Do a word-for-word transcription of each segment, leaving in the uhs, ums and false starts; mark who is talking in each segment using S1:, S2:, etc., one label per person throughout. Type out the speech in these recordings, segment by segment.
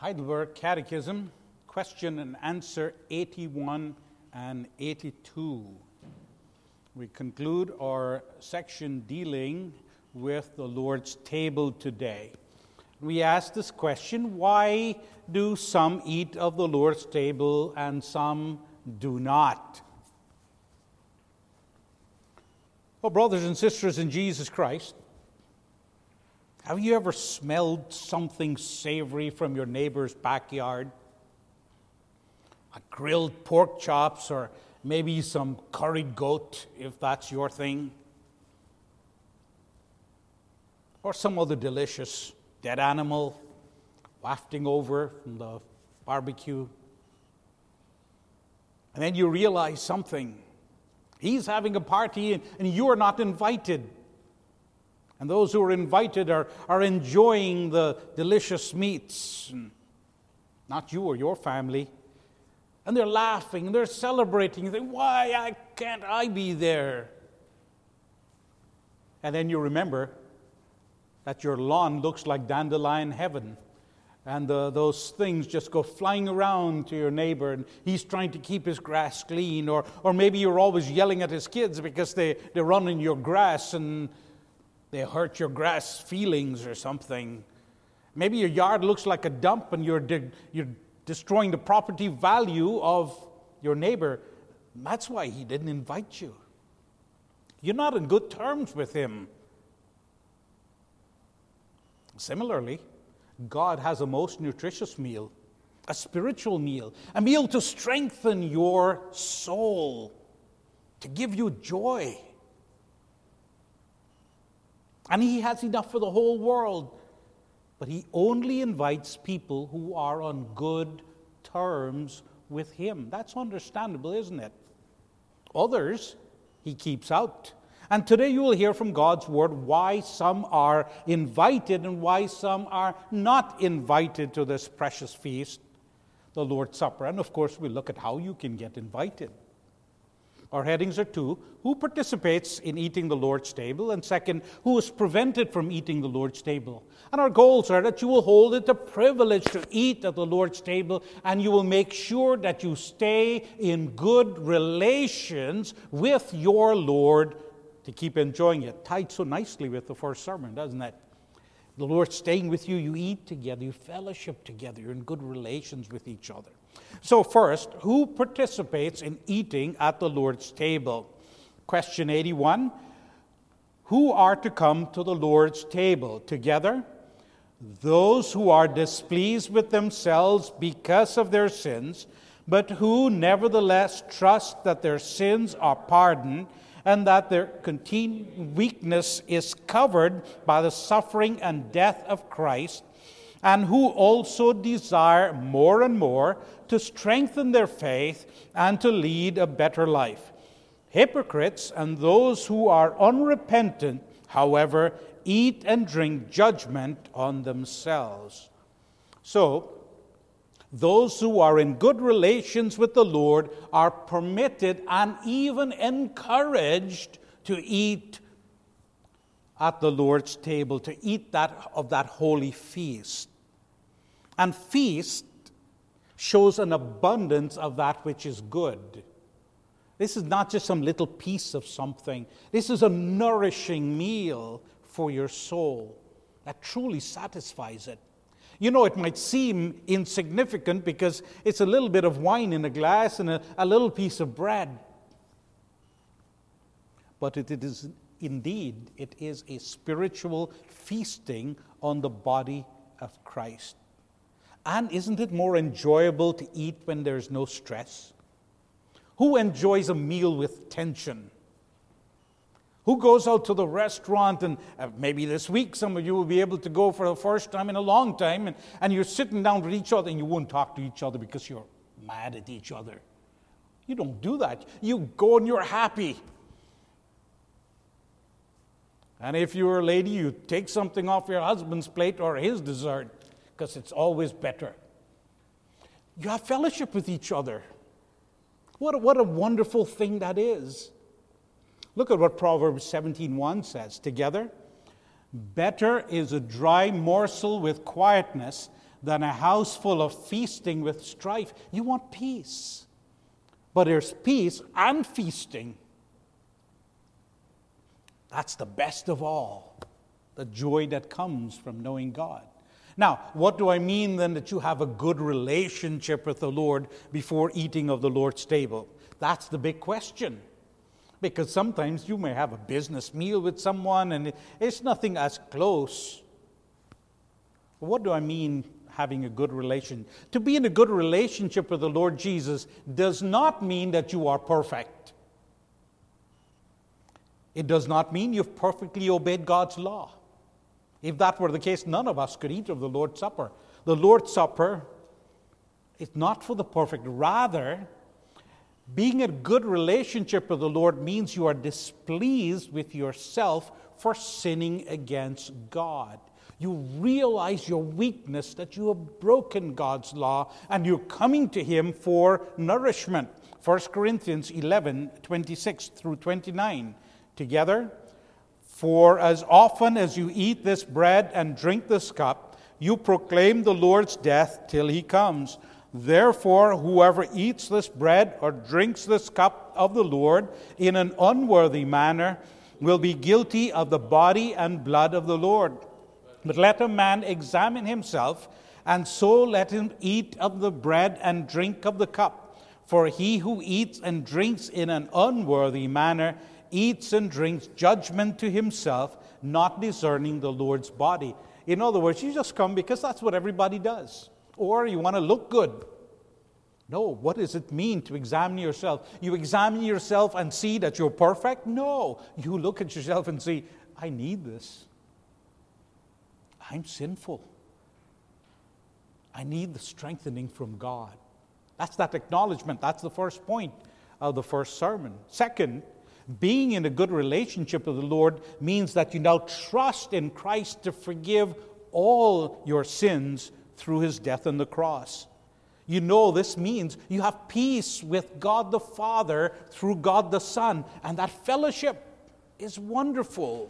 S1: Heidelberg Catechism, question and answer eighty-one and eighty-two. We conclude our section dealing with the Lord's table today. We ask this question: why do some eat of the Lord's table and some do not? Well, brothers and sisters in Jesus Christ, have you ever smelled something savory from your neighbor's backyard? A grilled pork chops, or maybe some curried goat, if that's your thing. Or some other delicious dead animal wafting over from the barbecue. And then you realize something. He's having a party and, and you are not invited. And those who are invited are, are enjoying the delicious meats. Not you or your family. And they're laughing, and they're celebrating. You think, why I, can't I be there? And then you remember that your lawn looks like dandelion heaven. And uh, those things just go flying around to your neighbor, and he's trying to keep his grass clean. Or, or maybe you're always yelling at his kids because they, they run in your grass and they hurt your grass feelings or something. Maybe your yard looks like a dump and you're, de- you're destroying the property value of your neighbor. That's why he didn't invite you. You're not in good terms with him. Similarly, God has a most nutritious meal, a spiritual meal, a meal to strengthen your soul, to give you joy. And he has enough for the whole world. But he only invites people who are on good terms with him. That's understandable, isn't it? Others he keeps out. And today you will hear from God's word why some are invited and why some are not invited to this precious feast, the Lord's Supper. And of course we'll look at how you can get invited. Our headings are two: who participates in eating the Lord's table? And second, who is prevented from eating the Lord's table? And our goals are that you will hold it a privilege to eat at the Lord's table, and you will make sure that you stay in good relations with your Lord to keep enjoying it. Tied so nicely with the first sermon, doesn't it? The Lord's staying with you, you eat together, you fellowship together, you're in good relations with each other. So first, who participates in eating at the Lord's table? Question eighty-one, who are to come to the Lord's table together? Those who are displeased with themselves because of their sins, but who nevertheless trust that their sins are pardoned and that their continued weakness is covered by the suffering and death of Christ, and who also desire more and more to strengthen their faith and to lead a better life. Hypocrites and those who are unrepentant, however, eat and drink judgment on themselves. So, those who are in good relations with the Lord are permitted and even encouraged to eat at the Lord's table, to eat that of that holy feast. And feast shows an abundance of that which is good. This is not just some little piece of something. This is a nourishing meal for your soul that truly satisfies it. You know, it might seem insignificant because it's a little bit of wine in a glass and a, a little piece of bread. But it, it is indeed, it is a spiritual feasting on the body of Christ. And isn't it more enjoyable to eat when there's no stress? Who enjoys a meal with tension? Who goes out to the restaurant, and uh, maybe this week some of you will be able to go for the first time in a long time, and, and you're sitting down with each other and you won't talk to each other because you're mad at each other. You don't do that. You go and you're happy. And if you're a lady, you take something off your husband's plate or his dessert because it's always better. You have fellowship with each other. What a, what a wonderful thing that is. Look at what Proverbs seventeen one says. Together, better is a dry morsel with quietness than a house full of feasting with strife. You want peace. But there's peace and feasting. That's the best of all, the joy that comes from knowing God. Now, what do I mean then that you have a good relationship with the Lord before eating of the Lord's table? That's the big question. Because sometimes you may have a business meal with someone and it's nothing as close. What do I mean having a good relation? To be in a good relationship with the Lord Jesus does not mean that you are perfect. It does not mean you've perfectly obeyed God's law. If that were the case, none of us could eat of the Lord's Supper. The Lord's Supper is not for the perfect. Rather, being in a good relationship with the Lord means you are displeased with yourself for sinning against God. You realize your weakness, that you have broken God's law, and you're coming to Him for nourishment. First Corinthians eleven, twenty-six through twenty-nine. Together, for as often as you eat this bread and drink this cup, you proclaim the Lord's death till He comes. Therefore, whoever eats this bread or drinks this cup of the Lord in an unworthy manner will be guilty of the body and blood of the Lord. But let a man examine himself, and so let him eat of the bread and drink of the cup. For he who eats and drinks in an unworthy manner eats and drinks judgment to himself, not discerning the Lord's body. In other words, you just come because that's what everybody does. Or you want to look good. No, what does it mean to examine yourself? You examine yourself and see that you're perfect? No, you look at yourself and see, I need this. I'm sinful. I need the strengthening from God. That's that acknowledgement. That's the first point of the first sermon. Second, being in a good relationship with the Lord means that you now trust in Christ to forgive all your sins through His death on the cross. You know this means you have peace with God the Father through God the Son, and that fellowship is wonderful.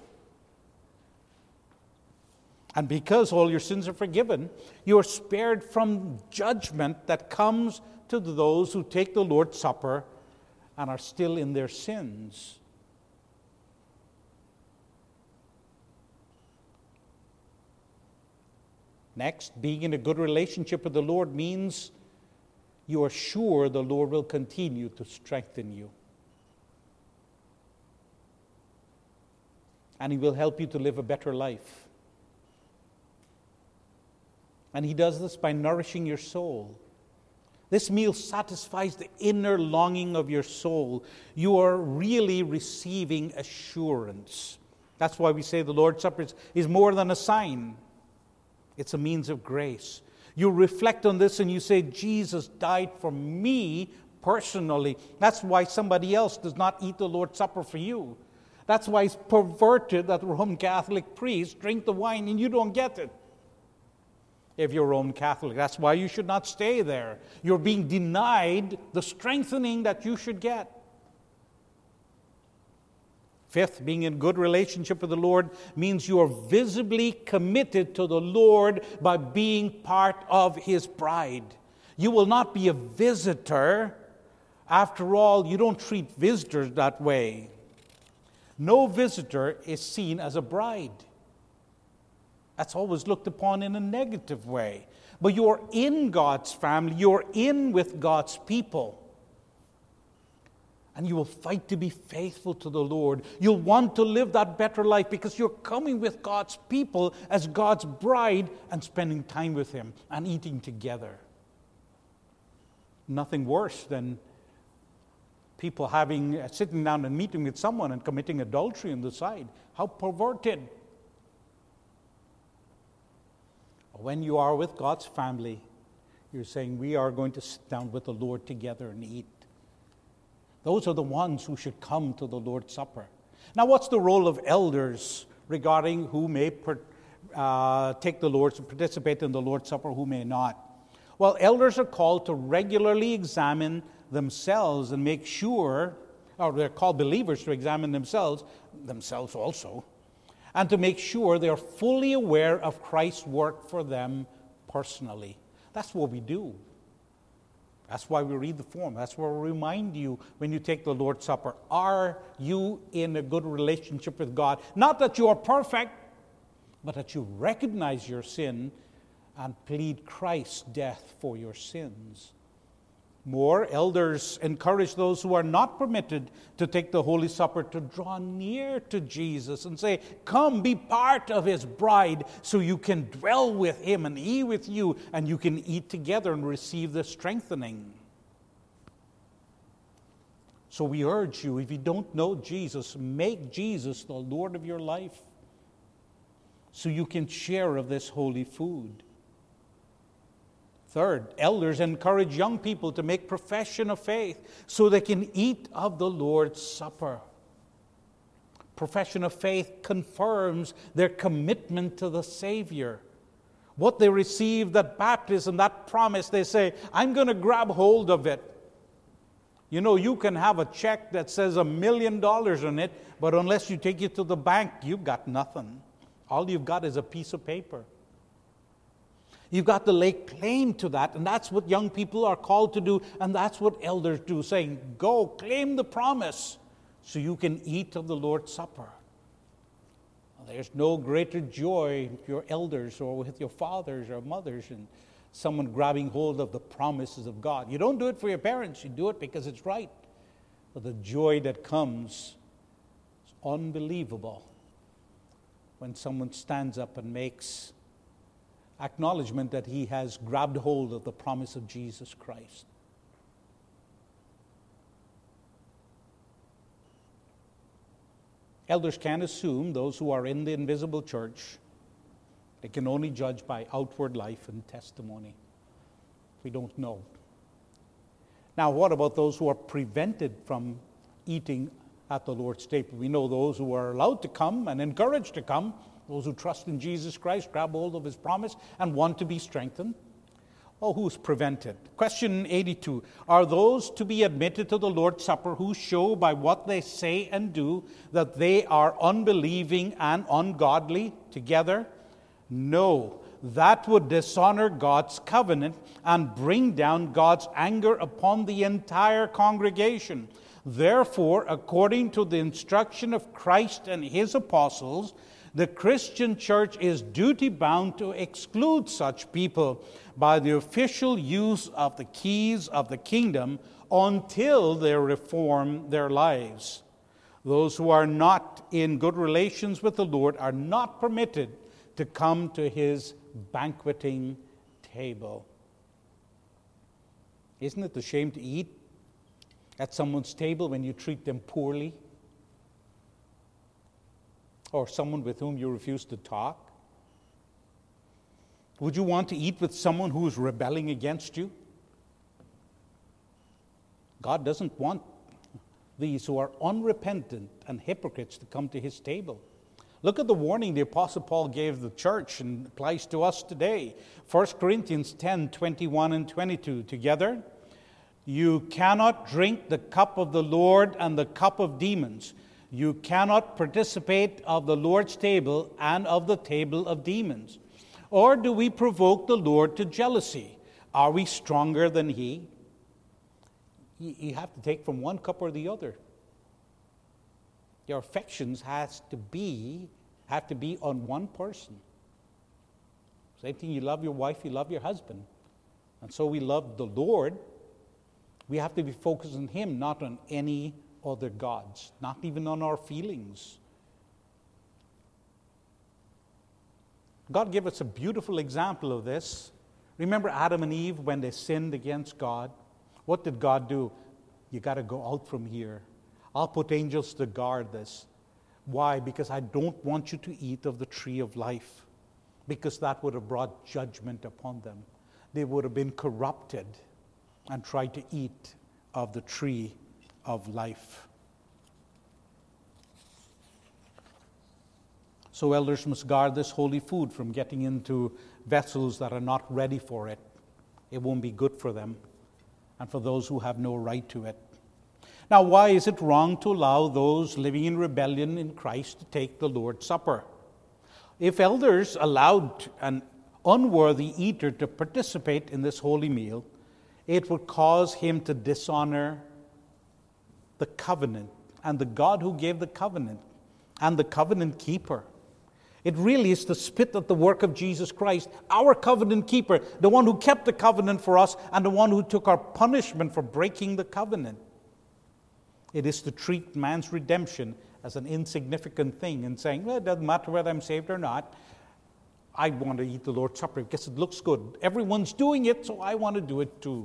S1: And because all your sins are forgiven, you are spared from judgment that comes to those who take the Lord's Supper and are still in their sins. Next, being in a good relationship with the Lord means you are sure the Lord will continue to strengthen you. And He will help you to live a better life. And He does this by nourishing your soul. This meal satisfies the inner longing of your soul. You are really receiving assurance. That's why we say the Lord's Supper is, is more than a sign. It's a means of grace. You reflect on this and you say, Jesus died for me personally. That's why somebody else does not eat the Lord's Supper for you. That's why it's perverted that Roman Catholic priests drink the wine and you don't get it. If you're Roman Catholic, that's why you should not stay there. You're being denied the strengthening that you should get. Fifth, being in good relationship with the Lord means you are visibly committed to the Lord by being part of His bride. You will not be a visitor. After all, you don't treat visitors that way. No visitor is seen as a bride. That's always looked upon in a negative way. But you're in God's family. You're in with God's people. And you will fight to be faithful to the Lord. You'll want to live that better life because you're coming with God's people as God's bride and spending time with Him and eating together. Nothing worse than people having sitting down and meeting with someone and committing adultery on the side. How perverted. When you are with God's family, you're saying, we are going to sit down with the Lord together and eat. Those are the ones who should come to the Lord's Supper. Now, what's the role of elders regarding who may per, uh, take the Lord's, participate in the Lord's Supper, who may not? Well, elders are called to regularly examine themselves and make sure, or they're called believers to examine themselves, themselves also, and to make sure they are fully aware of Christ's work for them personally. That's what we do. That's why we read the form. That's why we remind you when you take the Lord's Supper. Are you in a good relationship with God? Not that you are perfect, but that you recognize your sin and plead Christ's death for your sins. More, elders encourage those who are not permitted to take the Holy Supper to draw near to Jesus and say, come, be part of his bride so you can dwell with him and he with you, and you can eat together and receive the strengthening. So we urge you, if you don't know Jesus, make Jesus the Lord of your life so you can share of this holy food. Third, elders encourage young people to make profession of faith so they can eat of the Lord's Supper. Profession of faith confirms their commitment to the Savior. What they received at baptism, that promise, they say, I'm going to grab hold of it. You know, you can have a check that says a million dollars on it, but unless you take it to the bank, you've got nothing. All you've got is a piece of paper. You've got to lay claim to that, and that's what young people are called to do, and that's what elders do, saying, go, claim the promise, so you can eat of the Lord's Supper. There's no greater joy with your elders or with your fathers or mothers and someone grabbing hold of the promises of God. You don't do it for your parents, you do it because it's right. But the joy that comes is unbelievable when someone stands up and makes acknowledgement that he has grabbed hold of the promise of Jesus Christ. Elders can assume those who are in the invisible church, they can only judge by outward life and testimony. We don't know. Now, what about those who are prevented from eating at the Lord's table? We know those who are allowed to come and encouraged to come, those who trust in Jesus Christ, grab hold of his promise, and want to be strengthened. Oh, who's prevented? Question eighty-two. Are those to be admitted to the Lord's Supper who show by what they say and do that they are unbelieving and ungodly together? No, that would dishonor God's covenant and bring down God's anger upon the entire congregation. Therefore, according to the instruction of Christ and his apostles, the Christian church is duty-bound to exclude such people by the official use of the keys of the kingdom until they reform their lives. Those who are not in good relations with the Lord are not permitted to come to his banqueting table. Isn't it a shame to eat at someone's table when you treat them poorly? Or someone with whom you refuse to talk? Would you want to eat with someone who is rebelling against you? God doesn't want these who are unrepentant and hypocrites to come to his table. Look at the warning the Apostle Paul gave the church and applies to us today. First Corinthians ten, twenty-one and twenty-two. Together, you cannot drink the cup of the Lord and the cup of demons. You cannot participate of the Lord's table and of the table of demons. Or do we provoke the Lord to jealousy? Are we stronger than he? You have to take from one cup or the other. Your affections has to be, have to be on one person. Same thing, you love your wife, you love your husband. And so we love the Lord. We have to be focused on him, not on any other gods, not even on our feelings. God gave us a beautiful example of this. Remember Adam and Eve when they sinned against God? What did God do? You got to go out from here. I'll put angels to guard this. Why? Because I don't want you to eat of the tree of life. Because that would have brought judgment upon them. They would have been corrupted and tried to eat of the tree of life. So elders must guard this holy food from getting into vessels that are not ready for it. It won't be good for them and for those who have no right to it. Now, why is it wrong to allow those living in rebellion in Christ to take the Lord's Supper? If elders allowed and unworthy eater to participate in this holy meal, it would cause him to dishonor the covenant and the God who gave the covenant and the covenant keeper. It really is to spit at the work of Jesus Christ, our covenant keeper, the one who kept the covenant for us and the one who took our punishment for breaking the covenant. It is to treat man's redemption as an insignificant thing and saying, well, it doesn't matter whether I'm saved or not. I want to eat the Lord's Supper because it looks good. Everyone's doing it, so I want to do it too.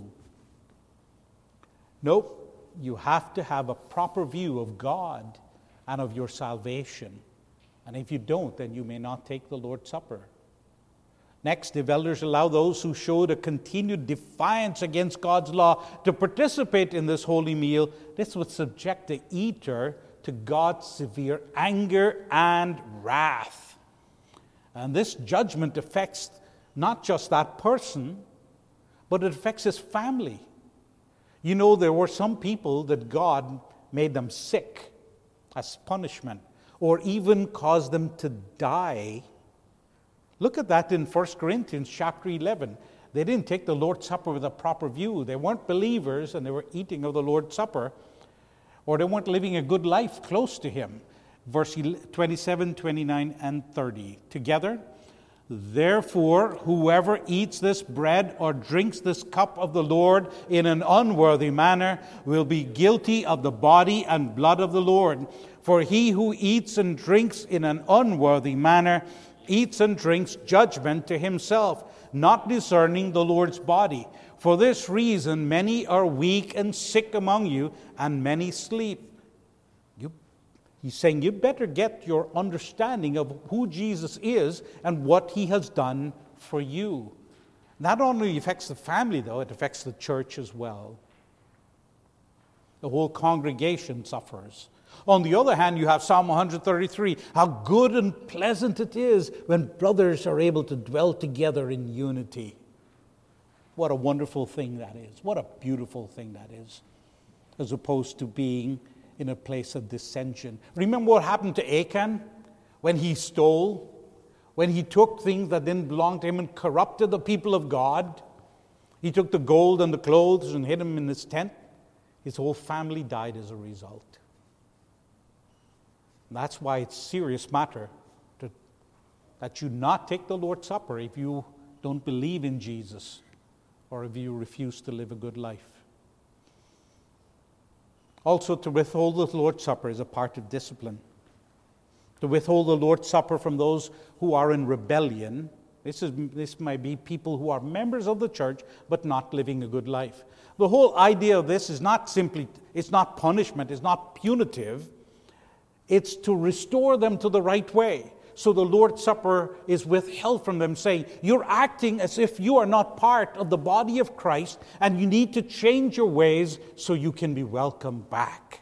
S1: Nope. You have to have a proper view of God and of your salvation. And if you don't, then you may not take the Lord's Supper. Next, if elders allow those who showed a continued defiance against God's law to participate in this holy meal, this would subject the eater to God's severe anger and wrath. And this judgment affects not just that person, but it affects his family. You know, there were some people that God made them sick as punishment, or even caused them to die. Look at that in First Corinthians chapter eleven. They didn't take the Lord's Supper with a proper view. They weren't believers, and they were eating of the Lord's Supper, or they weren't living a good life close to Him. Verse twenty-seven, twenty-nine, and thirty. Together, therefore, whoever eats this bread or drinks this cup of the Lord in an unworthy manner will be guilty of the body and blood of the Lord. For he who eats and drinks in an unworthy manner eats and drinks judgment to himself, not discerning the Lord's body. For this reason many are weak and sick among you, and many sleep. You, he's saying you better get your understanding of who Jesus is and what He has done for you. Not only affects the family, though, it affects the church as well. The whole congregation suffers. On the other hand, you have Psalm one thirty-three. How good and pleasant it is when brothers are able to dwell together in unity. What a wonderful thing that is. What a beautiful thing that is. As opposed to being in a place of dissension. Remember what happened to Achan when he stole? When he took things that didn't belong to him and corrupted the people of God? He took the gold and the clothes and hid them in his tent. His whole family died as a result. That's why it's a serious matter to, that you not take the Lord's Supper if you don't believe in Jesus or if you refuse to live a good life. Also, to withhold the Lord's Supper is a part of discipline. To withhold the Lord's Supper from those who are in rebellion, this is this might be people who are members of the church but not living a good life. The whole idea of this is not simply, it's not punishment, it's not punitive. It's to restore them to the right way. So the Lord's Supper is withheld from them, saying, you're acting as if you are not part of the body of Christ, and you need to change your ways so you can be welcomed back.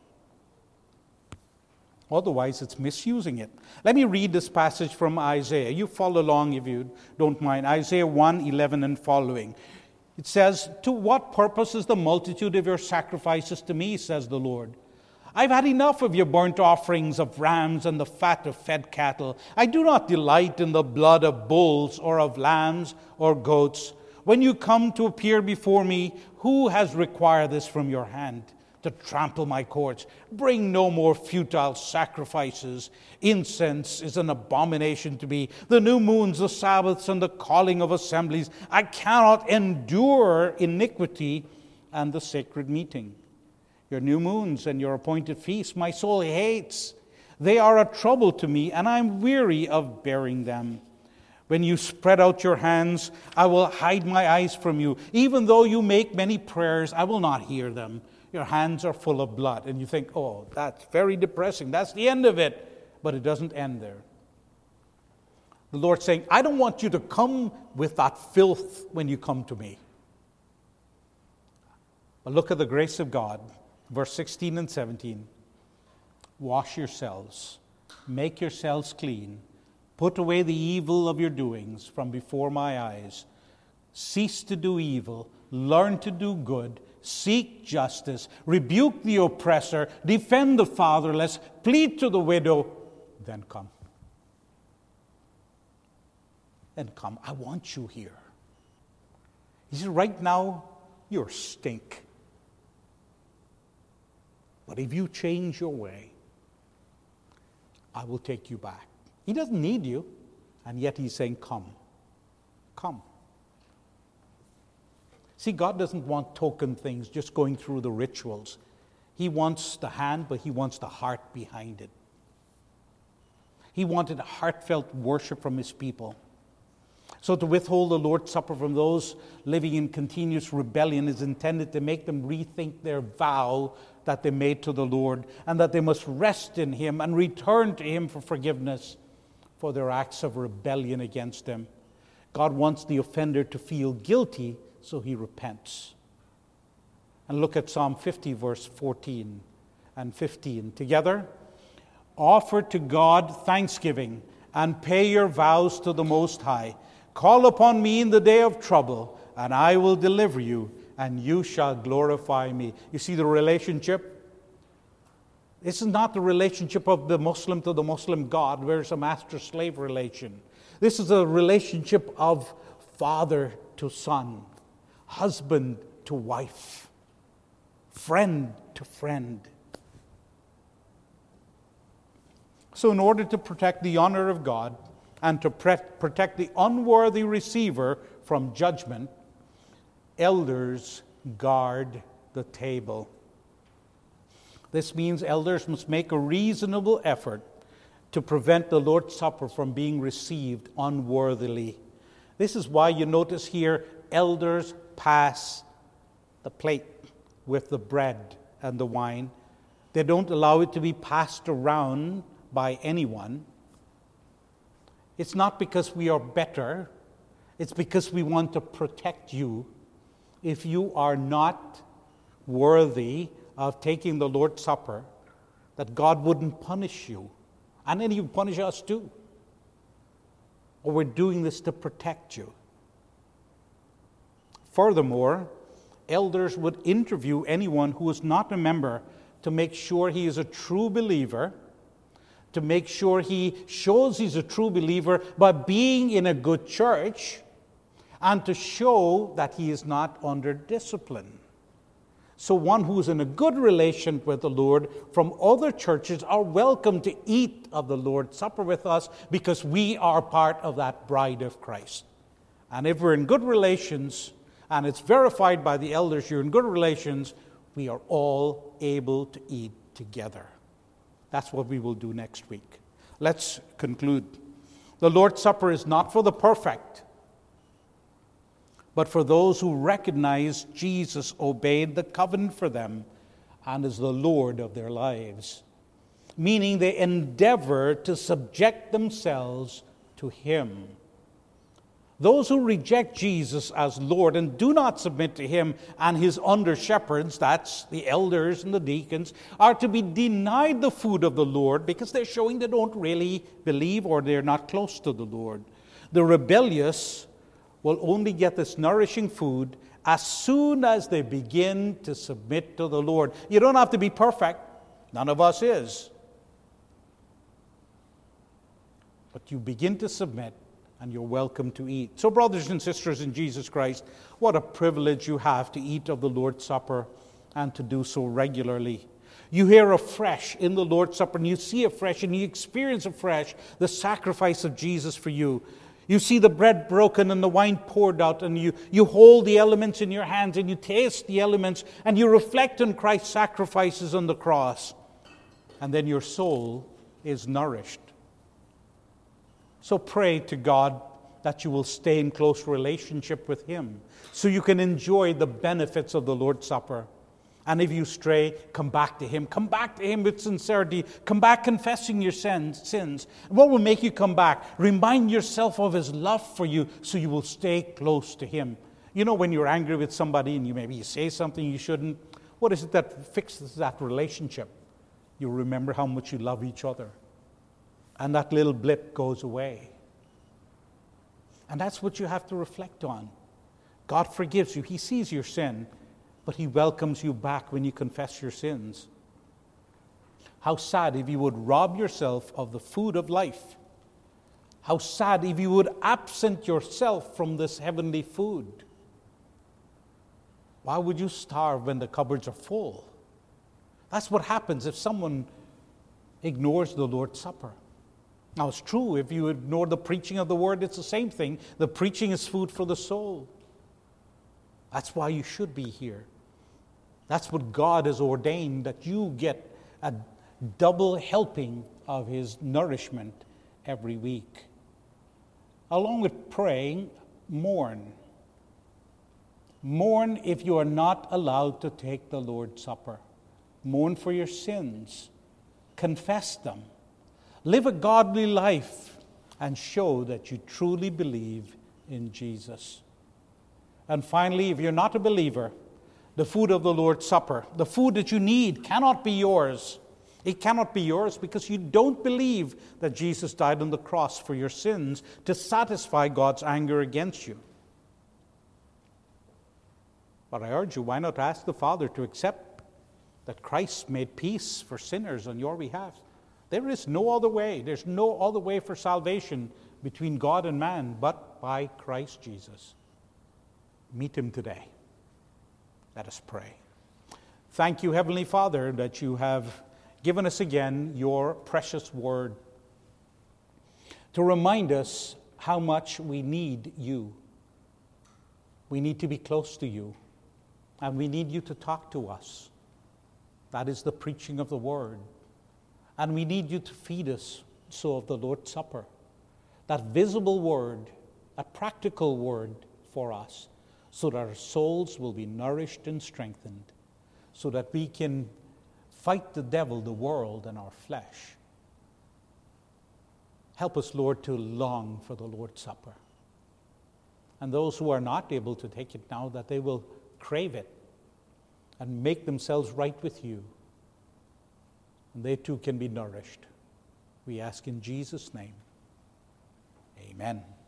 S1: Otherwise, it's misusing it. Let me read this passage from Isaiah. You follow along if you don't mind. Isaiah one, eleven and following. It says, to what purpose is the multitude of your sacrifices to me, says the Lord? I've had enough of your burnt offerings of rams and the fat of fed cattle. I do not delight in the blood of bulls or of lambs or goats. When you come to appear before me, who has required this from your hand? To trample my courts. Bring no more futile sacrifices. Incense is an abomination to me. The new moons, the Sabbaths, and the calling of assemblies. I cannot endure iniquity and the sacred meeting. Your new moons and your appointed feasts my soul hates. They are a trouble to me, and I am weary of bearing them. When you spread out your hands, I will hide my eyes from you. Even though you make many prayers, I will not hear them. Your hands are full of blood. And you think, oh, that's very depressing. That's the end of it. But it doesn't end there. The Lord's saying, I don't want you to come with that filth when you come to me. But look at the grace of God. Verse sixteen and seventeen. Wash yourselves. Make yourselves clean. Put away the evil of your doings from before my eyes. Cease to do evil. Learn to do good. Seek justice. Rebuke the oppressor. Defend the fatherless. Plead to the widow. Then come. and come. I want you here. He says, right now, you're stink. But if you change your way, I will take you back. He doesn't need you, and yet he's saying, come. Come. See, God doesn't want token things, just going through the rituals. He wants the hand, but he wants the heart behind it. He wanted a heartfelt worship from his people. So to withhold the Lord's Supper from those living in continuous rebellion is intended to make them rethink their vow that they made to the Lord, and that they must rest in him and return to him for forgiveness for their acts of rebellion against him. God wants the offender to feel guilty, so he repents. And look at Psalm fifty, verse fourteen and fifteen. Together, offer to God thanksgiving and pay your vows to the Most High. Call upon me in the day of trouble, and I will deliver you, and you shall glorify me. You see the relationship? This is not the relationship of the Muslim to the Muslim God, where it's a master-slave relation. This is a relationship of father to son, husband to wife, friend to friend. So in order to protect the honor of God and to protect the unworthy receiver from judgment, elders guard the table. This means elders must make a reasonable effort to prevent the Lord's Supper from being received unworthily. This is why you notice here, elders pass the plate with the bread and the wine. They don't allow it to be passed around by anyone. It's not because we are better. It's because we want to protect you. If you are not worthy of taking the Lord's Supper, that God wouldn't punish you. And then he would punish us too. Or we're doing this to protect you. Furthermore, elders would interview anyone who is not a member to make sure he is a true believer, to make sure he shows he's a true believer by being in a good church, and to show that he is not under discipline. So one who is in a good relation with the Lord from other churches are welcome to eat of the Lord's Supper with us, because we are part of that bride of Christ. And if we're in good relations, and it's verified by the elders you're in good relations, we are all able to eat together. That's what we will do next week. Let's conclude. The Lord's Supper is not for the perfect, but for those who recognize Jesus obeyed the covenant for them and is the Lord of their lives, meaning they endeavor to subject themselves to him. Those who reject Jesus as Lord and do not submit to him and his under-shepherds, that's the elders and the deacons, are to be denied the food of the Lord because they're showing they don't really believe or they're not close to the Lord. The rebellious will only get this nourishing food as soon as they begin to submit to the Lord. You don't have to be perfect. None of us is. But you begin to submit, and you're welcome to eat. So, brothers and sisters in Jesus Christ, what a privilege you have to eat of the Lord's Supper and to do so regularly. You hear afresh in the Lord's Supper, and you see afresh, and you experience afresh the sacrifice of Jesus for you. You see the bread broken and the wine poured out, and you, you hold the elements in your hands, and you taste the elements, and you reflect on Christ's sacrifices on the cross. And then your soul is nourished. So pray to God that you will stay in close relationship with him so you can enjoy the benefits of the Lord's Supper. And if you stray, come back to him. Come back to him with sincerity. Come back confessing your sins. sins. What will make you come back? Remind yourself of his love for you so you will stay close to him. You know, when you're angry with somebody and you maybe you say something you shouldn't, what is it that fixes that relationship? You remember how much you love each other. And that little blip goes away. And that's what you have to reflect on. God forgives you. He sees your sin, but he welcomes you back when you confess your sins. How sad if you would rob yourself of the food of life How sad if you would absent yourself from this heavenly food. Why would you starve when the cupboards are full? That's what happens if someone ignores the Lord's Supper. Now, it's true, if you ignore the preaching of the word, it's the same thing. The preaching is food for the soul. That's why you should be here. That's what God has ordained, that you get a double helping of His nourishment every week. Along with praying, mourn. Mourn if you are not allowed to take the Lord's Supper. Mourn for your sins. Confess them. Live a godly life and show that you truly believe in Jesus. And finally, if you're not a believer, the food of the Lord's Supper, the food that you need, cannot be yours. It cannot be yours because you don't believe that Jesus died on the cross for your sins to satisfy God's anger against you. But I urge you, why not ask the Father to accept that Christ made peace for sinners on your behalf? There is no other way. There's no other way for salvation between God and man but by Christ Jesus. Meet Him today. Let us pray. Thank you, Heavenly Father, that you have given us again your precious word to remind us how much we need you. We need to be close to you, and we need you to talk to us. That is the preaching of the word. And we need you to feed us so of the Lord's Supper, that visible word, a practical word for us, so that our souls will be nourished and strengthened, so that we can fight the devil, the world, and our flesh. Help us, Lord, to long for the Lord's Supper. And those who are not able to take it now, that they will crave it and make themselves right with you. And they too can be nourished. We ask in Jesus' name. Amen.